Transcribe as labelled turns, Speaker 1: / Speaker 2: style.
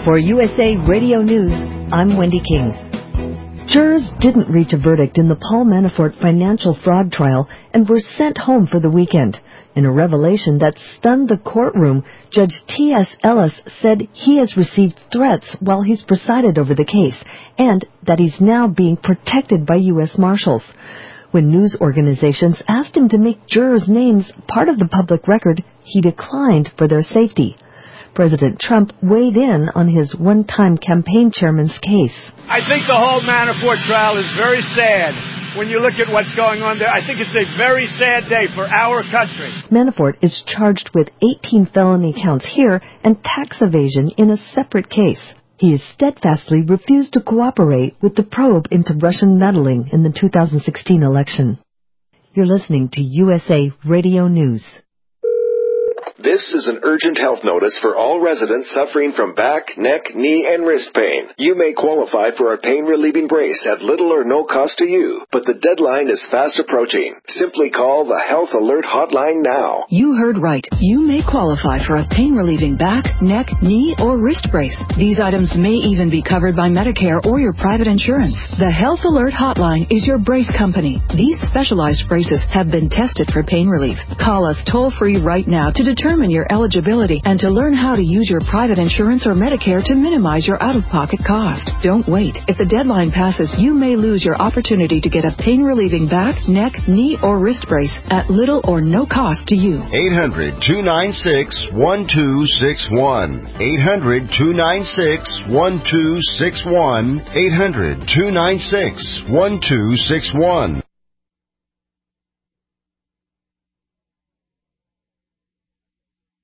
Speaker 1: For USA Radio News, I'm Wendy King. Jurors didn't reach a verdict in the Paul Manafort financial fraud trial and were sent home for the weekend. In a revelation that stunned the courtroom, Judge T.S. Ellis said he has received threats while he's presided over the case and that he's now being protected by U.S. Marshals. When news organizations asked him to make jurors' names part of the public record, he declined for their safety. President Trump weighed in on his one-time campaign chairman's case.
Speaker 2: I think the whole Manafort trial is very sad. When you look at what's going on there, I think it's a very sad day for our country.
Speaker 1: Manafort is charged with 18 felony counts here and tax evasion in a separate case. He has steadfastly refused to cooperate with the probe into Russian meddling in the 2016 election. You're listening to USA Radio News.
Speaker 3: This is an urgent health notice for all residents suffering from back, neck, knee, and wrist pain. You may qualify for a pain-relieving brace at little or no cost to you, but the deadline is fast approaching. Simply call the Health Alert Hotline now.
Speaker 4: You heard right. You may qualify for a pain-relieving back, neck, knee, or wrist brace. These items may even be covered by Medicare or your private insurance. The Health Alert Hotline is your brace company. These specialized braces have been tested for pain relief. Call us toll-free right now to determine your eligibility and to learn how to use your private insurance or Medicare to minimize your out-of-pocket cost. Don't wait. If the deadline passes, you may lose your opportunity to get a pain-relieving back, neck, knee, or wrist brace at little or no cost to you.
Speaker 5: 800-296-1261. 800-296-1261. 800-296-1261.